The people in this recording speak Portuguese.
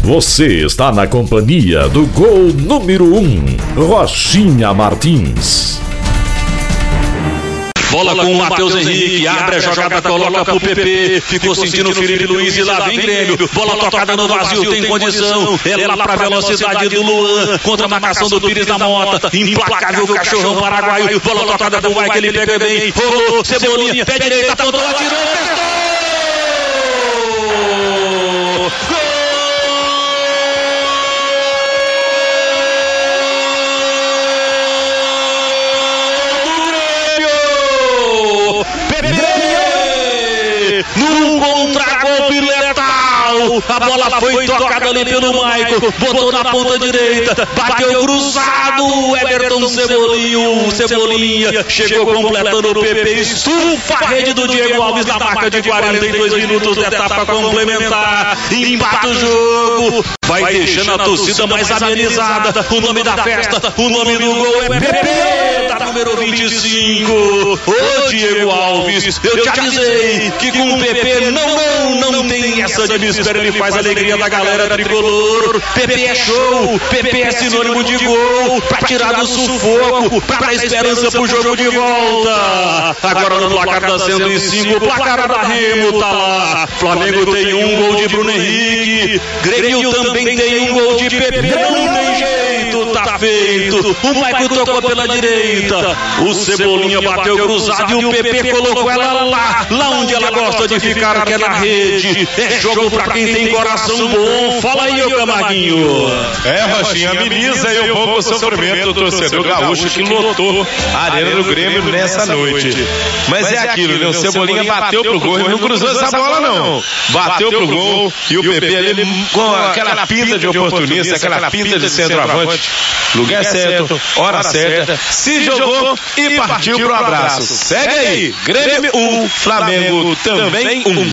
Você está na companhia do gol número 1, Rochinha Martins. Bola com o Matheus Henrique, abre a jogada, coloca pro PP, ficou sentindo o Felipe Luiz e lá vem Grêmio, bola tocada no vazio, tem condição, é lá pra velocidade do Luan, contra a marcação do Pires da Mota, implacável cachorrão paraguaio, bola tocada pro Vai que ele pega bem, rolou, Cebolinha, pé direita, apontou, atirou, gol! Num contragolpe letal, a bola foi tocada ali pelo Maicon, botou na ponta direita, bateu cruzado, Everton Cebolinha chegou completando o PP, estufa a rede do Diego Alves na marca de 42 minutos da etapa complementar, empata o jogo, vai deixando a torcida mais amenizada, o nome da festa, o nome do gol é PP, da número 25, ô Diego Alves, eu te avisei que com o PP não tem essa de mistério, ele faz a alegria da galera tricolor, PP é show, PP é sinônimo de gol, pra tirar do sufoco, pra dar esperança pro jogo de volta, agora no placar da 105, o placar da Remo tá lá, Flamengo tem um gol de Bruno Henrique, Grêmio também tem um gol de PP, não tem jeito, tá feito, o Maicon tocou pela direita, o Cebolinha bateu cruzado e o PP colocou ela lá onde ela gosta de ficar, que é na rede, é jogo pra quem tem coração bom, fala aí, ô Camarguinho. Rochinha, ameniza aí um pouco o sofrimento do torcedor gaúcho que lotou a arena do Grêmio nessa noite. Mas é aquilo, né? O Cebolinha bateu pro gol, ele não cruzou essa bola não, bateu pro gol e o PP ali com aquela pinta de oportunista, aquela pinta de centroavante, lugar certo, hora certa, se jogou e partiu pro abraço. Segue aí, Grêmio 1, Flamengo também 1.